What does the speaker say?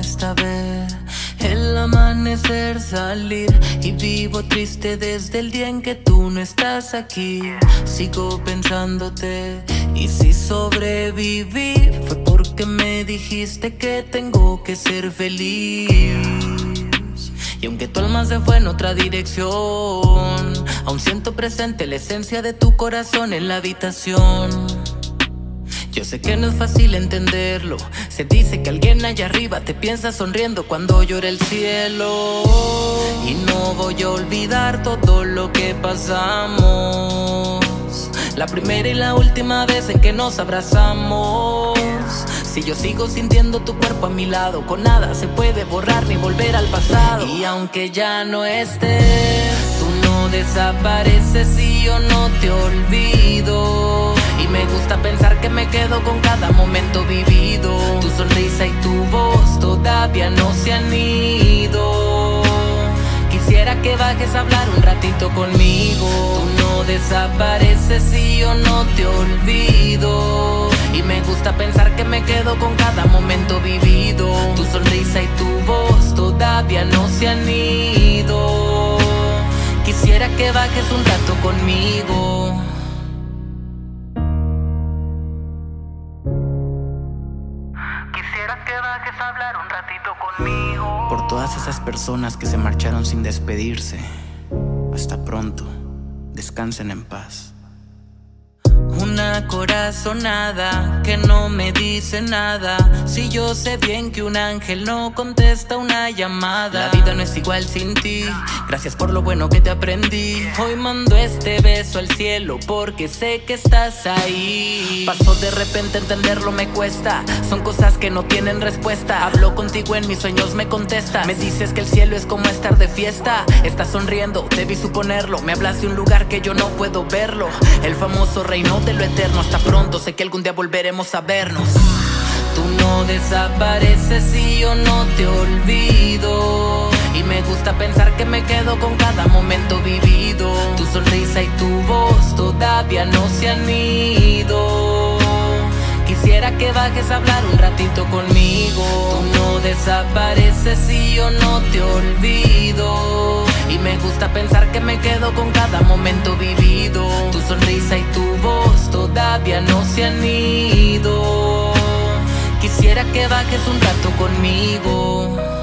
cuesta ver el amanecer salir, y vivo triste desde el día en que tú no estás aquí. Sigo pensándote, y si sobreviví fue porque me dijiste que tengo que ser feliz. Y aunque tu alma se fue en otra dirección, aún siento presente la esencia de tu corazón en la habitación. Yo sé que no es fácil entenderlo. Se dice que alguien allá arriba te piensa sonriendo cuando llora el cielo. Y no voy a olvidar todo lo que pasamos, la primera y la última vez en que nos abrazamos. Si yo sigo sintiendo tu cuerpo a mi lado, con nada se puede borrar ni volver al pasado. Y aunque ya no estés, tú no desapareces y yo no te olvido. Y me gusta pensar que me quedo con cada momento vivido. Tu sonrisa y tu voz todavía no se han ido. Quisiera que bajes a hablar un ratito conmigo. Tú no desapareces y yo no te olvido. Y me gusta pensar que me quedo con cada momento vivido. Tu sonrisa y tu voz todavía no se han ido. Quisiera que bajes un rato conmigo. Quisiera que bajes a hablar un ratito conmigo. Por todas esas personas que se marcharon sin despedirse. Hasta pronto, descansen en paz. Una corazonada que no me dice nada. Si yo sé bien que un ángel no contesta una llamada. La vida no es igual sin ti. Gracias por lo bueno que te aprendí. Hoy mando este beso al cielo porque sé que estás ahí. Pasó de repente, entenderlo me cuesta. Son cosas que no tienen respuesta. Hablo contigo en mis sueños, me contestas. Me dices que el cielo es como estar de fiesta. Estás sonriendo, debí suponerlo. Me hablas de un lugar que yo no puedo verlo. El famoso reino de lo eterno. Hasta pronto, sé que algún día volveremos a vernos. Tú no desapareces y yo no te olvido. Y me gusta pensar que me quedo con cada momento vivido. Tu sonrisa y tu voz todavía no se han ido. Quisiera que bajes a hablar un ratito conmigo. Tú no desapareces y yo no te olvido. Y me gusta pensar que me quedo con cada momento vivido. Tu sonrisa y tu voz todavía no se han ido. Quisiera que bajes un rato conmigo.